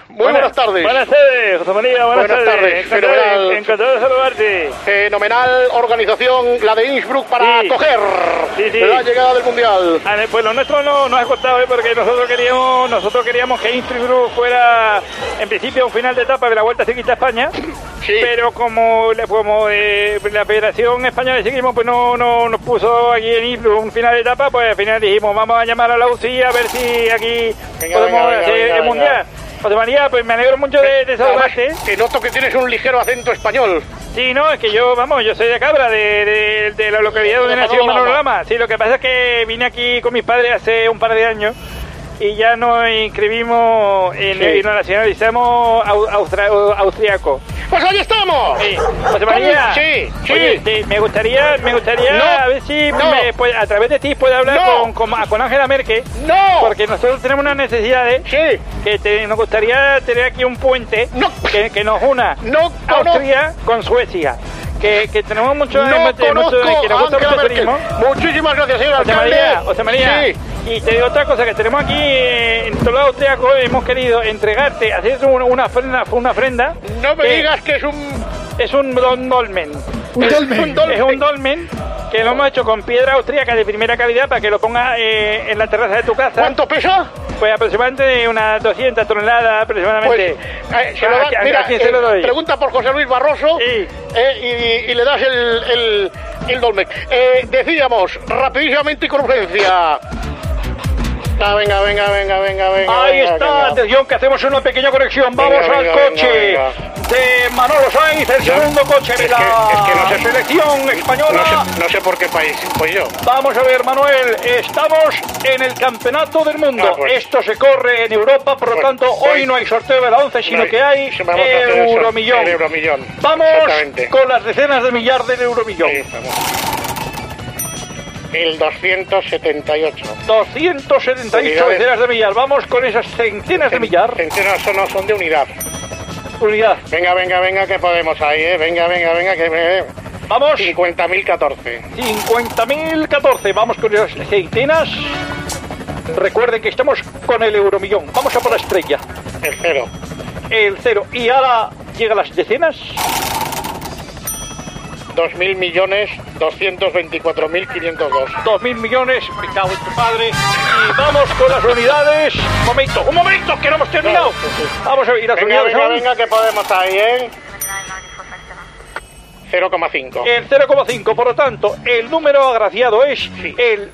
Muy buenas tardes. Buenas tardes, José María, buenas tardes. Encantado de saludarte. Fenomenal organización, la de Innsbruck, para coger la llegada del Mundial. Pues lo nuestro no nos ha costado, porque nosotros queríamos que Innsbruck fuera, en principio, un final de etapa de la Vuelta Ciclista a España. Sí. Pero como la Federación Española de Ciclismo pues no nos puso aquí en Innsbruck un final de etapa, pues al final dijimos, vamos a llamar a la UCI a ver si aquí podemos hacer el Mundial. José María, pues me alegro mucho de saludarte. Te noto que tienes un ligero acento español. Sí, no, es que yo soy de Cabra, de la localidad donde nació Manolo Lama. Sí, lo que pasa es que vine aquí con mis padres hace un par de años y ya nos inscribimos y nos nacionalizamos austriaco. ¡Pues ahí estamos! Sí. José María, sí. Oye, me gustaría a ver si a través de ti puedo hablar con Angela Merkel. ¡No! Porque nosotros tenemos unas necesidades que nos gustaría tener aquí un puente que nos una Austria con Suecia. Que tenemos mucho que nos gusta mucho el turismo. Muchísimas gracias, señor alcalde. José María. Sí. Y te digo otra cosa, que tenemos aquí en Toledo Austriaco, hemos querido entregarte, hacer una ofrenda. No me digas que es un dolmen. Es un dolmen que lo hemos hecho con piedra austríaca de primera calidad para que lo pongas en la terraza de tu casa. ¿Cuánto pesa? Pues aproximadamente unas 200 toneladas aproximadamente. Pues, se lo doy. Pregunta por José Luis Barroso y le das el dolmen. Decíamos, rapidísimamente y con urgencia. Venga. Ahí está, atención, que hacemos una pequeña conexión. Vamos al coche de Manolo Sainz, el segundo coche de la selección española. No sé por qué país, pues yo. Vamos a ver, Manuel, estamos en el Campeonato del Mundo. Esto se corre en Europa, por lo tanto, hoy no hay sorteo de la 11, sino que hay Euromillón. Vamos con las decenas de millar del Euromillón. El 278. 278 decenas de millar. Vamos con esas centenas de millar. Centenas son de unidad. Unidad. Venga, que podemos ahí, Venga, que... Vamos. 50.014. 50.014. Vamos con esas centenas. Recuerden que estamos con el Euromillón. Vamos a por la estrella. El cero. Y ahora llegan las decenas. 2.000.224.502. 2.000 millones, me cago en tu padre. Y vamos con las unidades. Un momento, que no hemos terminado. Vamos a ver, las unidades. Venga, que podemos ahí, 0,5. El 0,5, por lo tanto, el número agraciado es el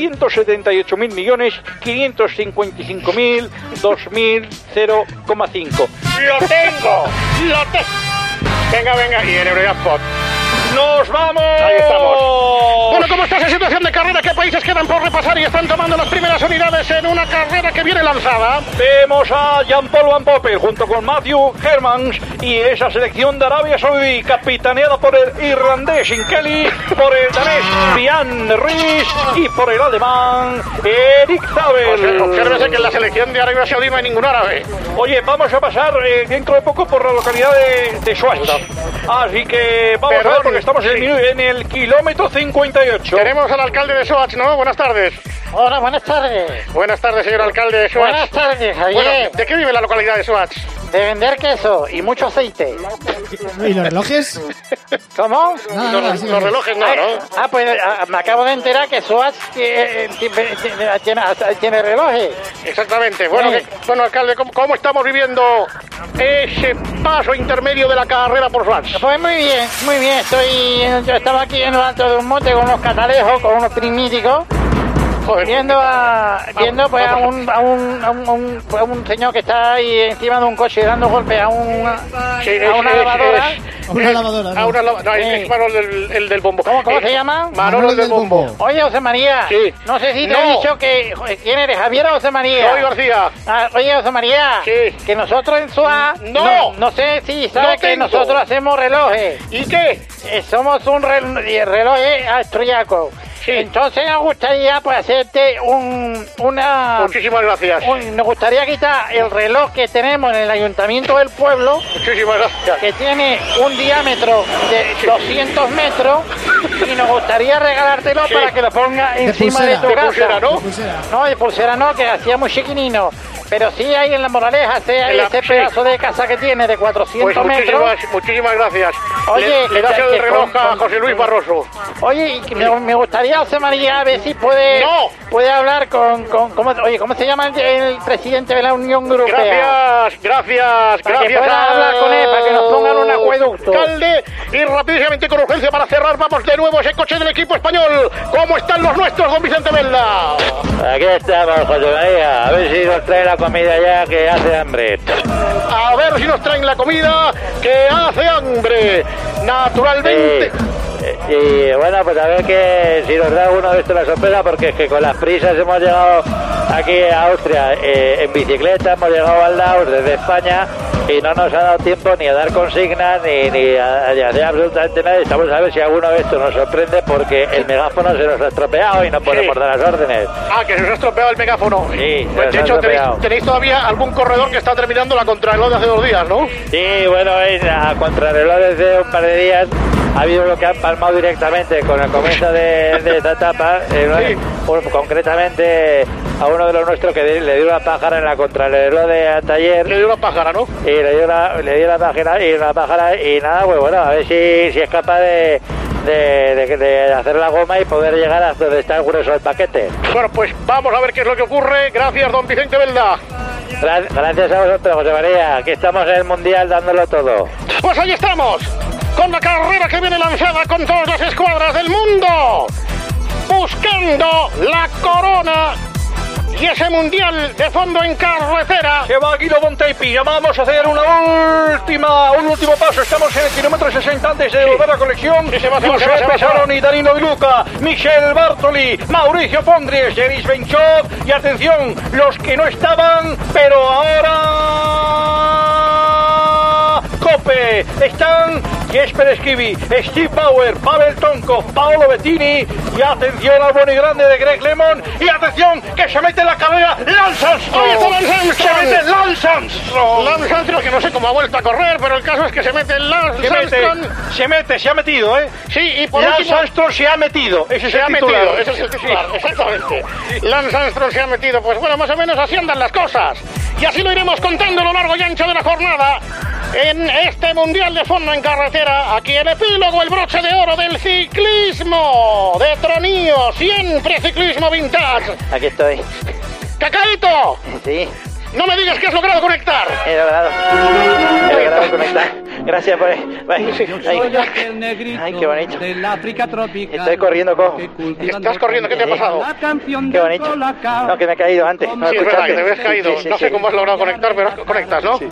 278.055.2.000.0,5. ¡Lo tengo! Venga, y en Eurojackpot. ¡Nos vamos! Ahí estamos. Bueno, ¿cómo está esa situación de carrera? ¿Qué países quedan por repasar y están tomando las primeras unidades en una carrera que viene lanzada? Vemos a Jean-Paul Van Poppel junto con Matthew Hermans y esa selección de Arabia Saudí capitaneada por el irlandés Kelly, por el danés Jan Ries y por el alemán Eric Zabel. Obsérvese que en la selección de Arabia Saudí no hay ningún árabe. Oye, vamos a pasar dentro de poco por la localidad de Schwaz. Así que vamos a ver, porque estamos en el kilómetro 58. Tenemos al alcalde de Schwaz, ¿no? Buenas tardes. Hola, buenas tardes. Buenas tardes, señor alcalde de Schwaz. Buenas tardes, Javier. Bueno, ¿de qué vive la localidad de Schwaz? De vender queso y mucho aceite. ¿Y los relojes? ¿Cómo? Los relojes no, ¿no? Pues me acabo de enterar que Schwaz tiene relojes. Exactamente. Bueno, alcalde, ¿cómo estamos viviendo ese paso intermedio de la carrera por Schwaz? Pues muy bien. Yo estaba aquí en lo alto de un monte con unos catalejos, con unos primíticos. Joder. Viendo pues a un señor que está ahí encima de un coche dando golpes a una lavadora. Es Manolo el del bombo. ¿Cómo se llama? Manolo del bombo. Oye, José María. Sí. No sé si te he dicho que... ¿Quién eres? ¿Javier o José María? Soy García. Oye, José María. Sí. Que nosotros en SUA... No sé si sabes que nosotros hacemos relojes. ¿Y qué? Somos un reloj austriaco. Sí. Entonces nos gustaría pues hacerte una... Muchísimas gracias. Nos gustaría quitar el reloj que tenemos en el ayuntamiento del pueblo. Muchísimas gracias. Que tiene un diámetro de 200 metros y nos gustaría regalártelo para que lo pongas encima de tu casa. ¿De pulsera, no? No, de pulsera no, que hacía muy chiquinino. Pero sí hay en la Moraleja, ese pedazo de casa que tiene de 400 pues metros. Muchísimas gracias. Oye, le das el reloj a José Luis Barroso. Oye, me gustaría, José María, a ver si puede hablar con ¿cómo se llama el presidente de la Unión Europea? Gracias. Para que pueda hablar con él, para que nos pongan un acueducto. Alcalde, y rapidísimamente con urgencia para cerrar, vamos de nuevo ese coche del equipo español. ¿Cómo están los nuestros, don Vicente Velda? Aquí estamos, José María, a ver si nos trae la comida ya que hace hambre. A ver si nos traen la comida que hace hambre, naturalmente. Y bueno, pues a ver que si nos da uno de estos la sorpresa, porque es que con las prisas hemos llegado aquí a Austria en bicicleta, hemos llegado al Laos desde España y no nos ha dado tiempo ni a dar consignas ni a hacer absolutamente nada. Estamos a ver si alguno de estos nos sorprende, porque el megáfono se nos ha estropeado y no podemos dar las órdenes. Que se nos ha estropeado el megáfono. Sí, pues de hecho tenéis todavía algún corredor que está terminando la contrarreloj de hace 2 días, ¿no? Sí, bueno, a contrarreloj desde un par de días ha habido lo que han palmado directamente con el comienzo de esta etapa, concretamente a uno de los nuestros que le dio una pájara en la contrarreloj de taller. Le dio una pájara, ¿no? Y le dio una pájara y nada, pues bueno, a ver si es capaz de hacer la goma y poder llegar hasta donde está el grueso del paquete. Bueno, pues vamos a ver qué es lo que ocurre. Gracias, don Vicente Velda. Gracias a vosotros, José María. Aquí estamos en el Mundial dándolo todo. Pues ahí estamos, con la carrera que viene lanzada con todas las escuadras del mundo, buscando la corona y ese mundial de fondo en carretera. Se va Guido Bontepi, vamos a hacer un último paso. Estamos en el kilómetro 60 antes de volver a colección. José Pesaroni, Danilo Di Luca, Michel Bartoli, Mauricio Pondries, Denis Benchov y atención, los que no estaban, pero ahora Cope, están Jesper Esquivi, Steve Bauer, Pavel Tonkov, Paolo Bettini y atención al bueno y grande de Greg Lemon y atención que se mete en la carrera Lance Armstrong. ¡Ahí está Lance Armstrong! Se mete Lance Armstrong. Lance Armstrong, que no sé cómo ha vuelto a correr, pero el caso es que se mete Lance Armstrong. Se ha metido, ¿eh? Sí, y por Lance último, Armstrong se ha metido. Ese es el titular. Ese es el titular, exactamente. Lance Armstrong se ha metido. Pues bueno, más o menos así andan las cosas. Y así lo iremos contando a lo largo y ancho de la jornada en este Mundial de Fondo en Carretera. Aquí el epílogo, el broche de oro del ciclismo de Tronío, siempre ciclismo vintage. Aquí estoy. ¡Cacaíto! Sí. No me digas que has logrado conectar. He logrado conectar. Gracias por... Ay, qué bonito. Estoy corriendo, cojo. ¿Estás corriendo? ¿Qué te ha pasado? Qué bonito. No, que me he caído antes. No sí, es verdad que te habías caído. No sé cómo has logrado conectar, pero conectas, ¿no? Sí.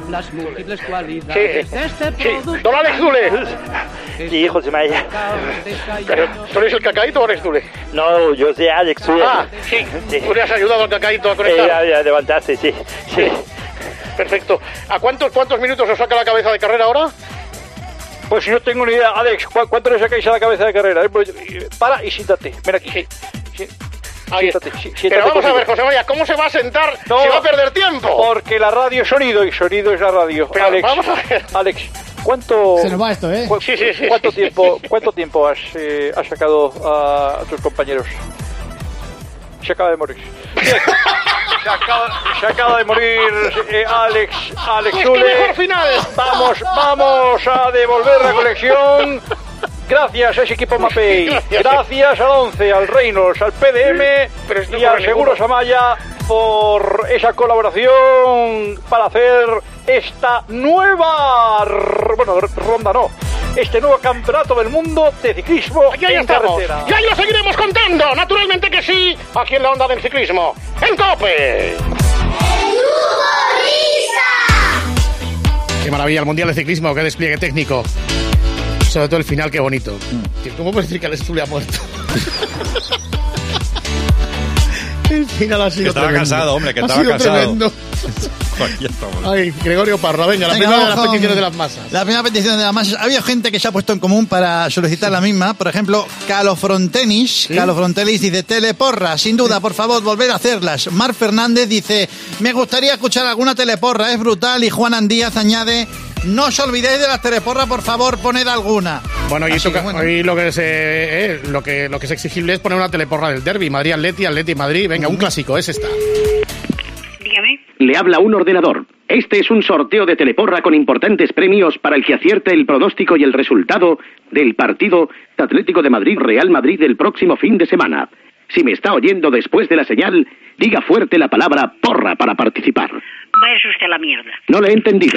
Don Alex Dule. Sí, José María. Pero, ¿tú eres el Cacaíto o eres Dule? No, yo soy Alex Dule. Sí. Tú le has ayudado al Cacaíto a conectar. Ya levantaste, sí. Perfecto. ¿A cuántos minutos os saca la cabeza de carrera ahora? Pues no tengo ni idea. Alex, ¿cuánto le sacáis a la cabeza de carrera? Para y siéntate. Ven aquí. Siéntate. Pero vamos a ver, José María, ¿cómo se va a sentar si va a perder tiempo? Porque la radio es sonido y sonido es la radio. Pero Alex, vamos a ver. Alex, ¿cuánto... Se nos va esto, ¿eh? Sí. ¿Cuánto tiempo has sacado a tus compañeros? Se acaba de morir. Se acaba de morir Alex pues Dule. ¡Qué mejor final! Vamos a devolver la colección. Gracias a ese equipo Mapei. Gracias al 11, al Reynolds, al PDM y al Seguros Amaya por esa colaboración para hacer esta nueva ronda, este nuevo campeonato del mundo de ciclismo en carretera. Y ahí lo seguiremos contando, naturalmente que sí, aquí en la onda del ciclismo, en COPE. Qué maravilla el Mundial de Ciclismo, qué despliegue técnico. Sobre todo el final, qué bonito. ¿Cómo puedes decir que Alex Dule ha muerto? El final ha sido estaba tremendo. Cansado, hombre, que estaba cansado. Tremendo. Ay, Gregorio Parra, venga, la primera de las peticiones de las masas. La primera petición de las masas. Había gente que se ha puesto en común para solicitar la misma. Por ejemplo, Calofrontenis. ¿Sí? Calofrontenis dice, teleporra, sin duda, por favor, volver a hacerlas. Mar Fernández dice, me gustaría escuchar alguna teleporra, es brutal. Y Juan Andíaz añade, no os olvidéis de las teleporras, por favor, poned alguna. Bueno, y hoy lo que es exigible es poner una teleporra del derbi. Madrid-Atleti, Atleti-Madrid. Venga, un clásico, es esta. Dígame. Le habla un ordenador. Este es un sorteo de Teleporra con importantes premios para el que acierte el pronóstico y el resultado del partido Atlético de Madrid-Real Madrid del próximo fin de semana. Si me está oyendo después de la señal, diga fuerte la palabra porra para participar. Vaya usted a la mierda. No le he entendido.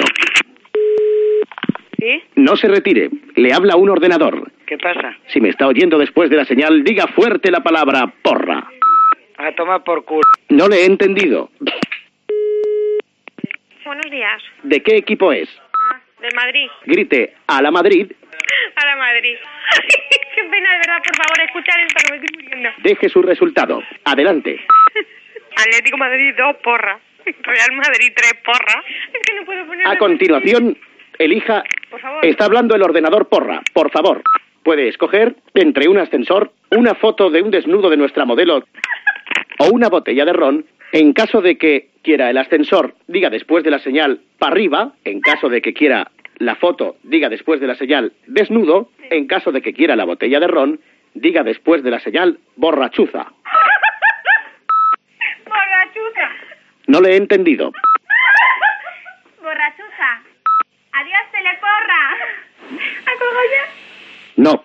¿Sí? No se retire. Le habla un ordenador. ¿Qué pasa? Si me está oyendo después de la señal, diga fuerte la palabra porra. A tomar por culo. No le he entendido. Buenos días. ¿De qué equipo es? Del Madrid. Grite, a la Madrid. A la Madrid. Qué pena, de verdad, por favor, escuchar esto que me estoy muriendo. Deje su resultado. Adelante. Atlético Madrid 2, porra. Real Madrid 3, porra. Es que no puedo poner... A continuación, elija... Por favor. Está hablando el ordenador porra. Por favor, puede escoger entre un ascensor, una foto de un desnudo de nuestra modelo o una botella de ron. En caso de que quiera el ascensor, diga después de la señal para arriba. En caso de que quiera la foto, diga después de la señal desnudo. En caso de que quiera la botella de ron, diga después de la señal borrachuza. Borrachuza. No le he entendido. Borrachuza. Adiós, Teleporra. ¿Ha colgado ya? No.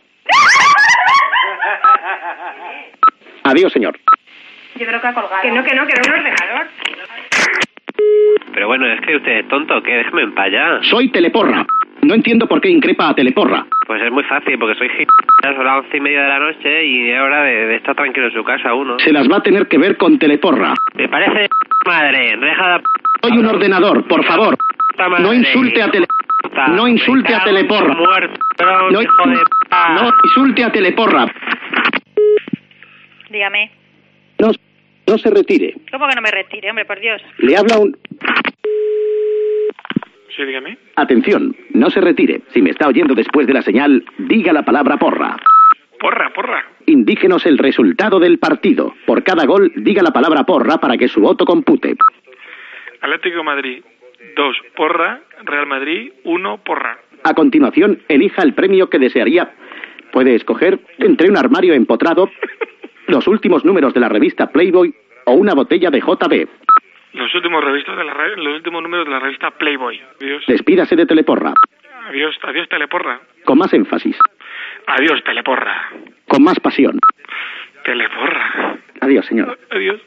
Adiós, señor. Yo creo que ha colgado. Que no, que era un ordenador. Pero bueno, es que usted es tonto, ¿qué? Déjame en paz ya. Soy Teleporra. No entiendo por qué increpa a Teleporra. Pues es muy fácil, porque soy son las 11:30 de la noche y es hora de estar tranquilo en su casa uno. Se las va a tener que ver con Teleporra. Me parece madre, deja de... Soy un ordenador, por favor. No insulte a No insulte a Teleporra. No insulte a Teleporra. Dígame. No se retire. ¿Cómo que no me retire, hombre, por Dios? Le habla un... Sí, dígame. Atención, no se retire. Si me está oyendo después de la señal, diga la palabra porra. Porra, porra. Indíquenos el resultado del partido. Por cada gol, diga la palabra porra para que su voto compute. Atlético de Madrid 2, porra. Real Madrid 1, porra. A continuación, elija el premio que desearía. Puede escoger entre un armario empotrado, los últimos números de la revista Playboy o una botella de JB. Los últimos números de la revista Playboy. Adiós. Despídase de Teleporra. Adiós, adiós, Teleporra. Con más énfasis. Adiós, Teleporra. Con más pasión. Teleporra. Adiós, señor. Adiós.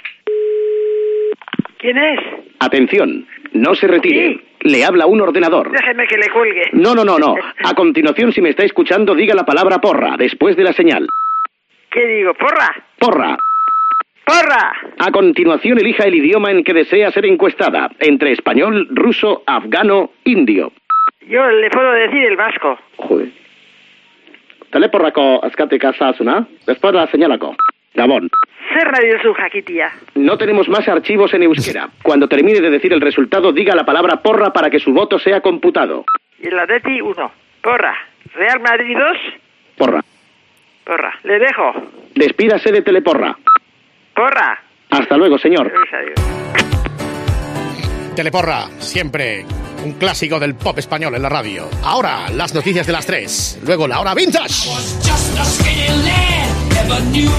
¿Quién es? Atención, no se retire. ¿Sí? Le habla un ordenador. Déjeme que le cuelgue. No. A continuación, si me está escuchando, diga la palabra porra, después de la señal. ¿Qué digo? ¿Porra? Porra. ¡Porra! A continuación, elija el idioma en que desea ser encuestada, entre español, ruso, afgano, indio. Yo le puedo decir el vasco. Joder. Teleporrako azkatik azazuna, después de la señalaco. Gabón. Zer radio zu jakitia. No tenemos más archivos en euskera. Cuando termine de decir el resultado, diga la palabra porra para que su voto sea computado. Y el Atleti 1. Porra. Real Madrid 2. Porra. Porra. Le dejo. Despídase de Teleporra. Porra. Hasta luego, señor. Teleporra, siempre un clásico del pop español en la radio. Ahora, las noticias de las 3. Luego, la hora vintage.